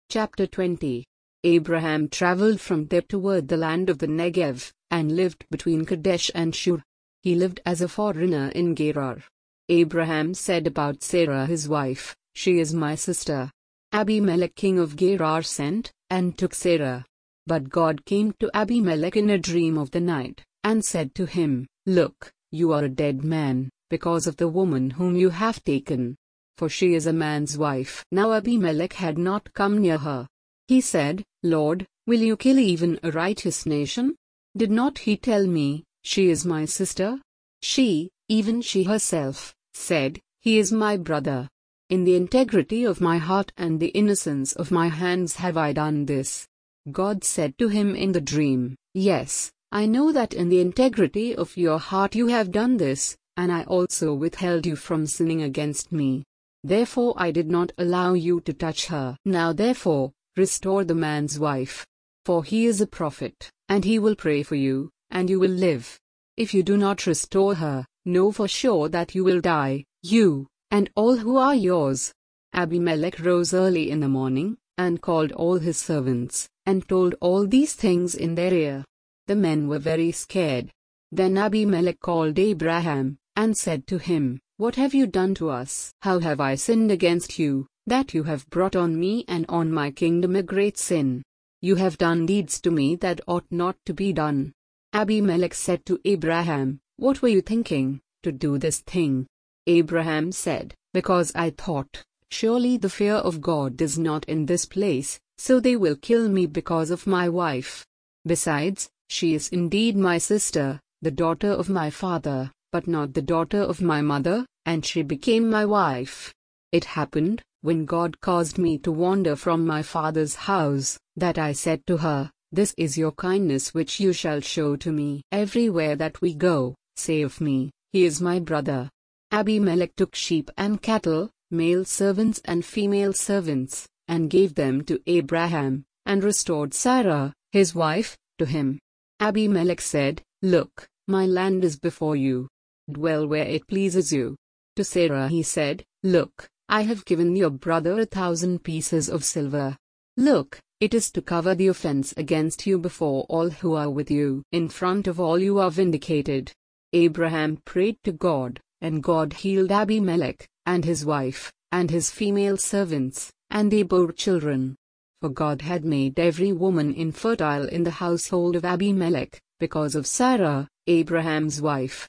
Chapter 20. Abraham traveled from there toward the land of the Negev, and lived between Kadesh and Shur. He lived as a foreigner in Gerar. Abraham said about Sarah his wife, "She is my sister." Abimelech king of Gerar sent, and took Sarah. But God came to Abimelech in a dream of the night, and said to him, "Look, you are a dead man, because of the woman whom you have taken. For she is a man's wife." Now Abimelech had not come near her. He said, "Lord, will you kill even a righteous nation? Did not he tell me, she is my sister?" She, even she herself, said, "He is my brother. In the integrity of my heart and the innocence of my hands have I done this." God said to him in the dream, "Yes, I know that in the integrity of your heart you have done this, and I also withheld you from sinning against me. Therefore I did not allow you to touch her. Now therefore, restore the man's wife. For he is a prophet, and he will pray for you, and you will live. If you do not restore her, know for sure that you will die, you, and all who are yours." Abimelech rose early in the morning, and called all his servants, and told all these things in their ear. The men were very scared. Then Abimelech called Abraham, and said to him, "What have you done to us? How have I sinned against you, that you have brought on me and on my kingdom a great sin? You have done deeds to me that ought not to be done." Abimelech said to Abraham, "What were you thinking, to do this thing?" Abraham said, "Because I thought, surely the fear of God is not in this place, so they will kill me because of my wife. Besides, she is indeed my sister, the daughter of my father, but not the daughter of my mother, and she became my wife. It happened, when God caused me to wander from my father's house, that I said to her, 'This is your kindness which you shall show to me. Everywhere that we go, say of me, he is my brother.'" Abimelech took sheep and cattle, male servants and female servants, and gave them to Abraham, and restored Sarah, his wife, to him. Abimelech said, "Look, my land is before you. Dwell where it pleases you." To Sarah he said, "Look, I have given your brother 1,000 pieces of silver. Look, it is to cover the offense against you before all who are with you. In front of all you are vindicated." Abraham prayed to God, and God healed Abimelech, and his wife, and his female servants, and they bore children. For God had made every woman infertile in the household of Abimelech, because of Sarah, Abraham's wife.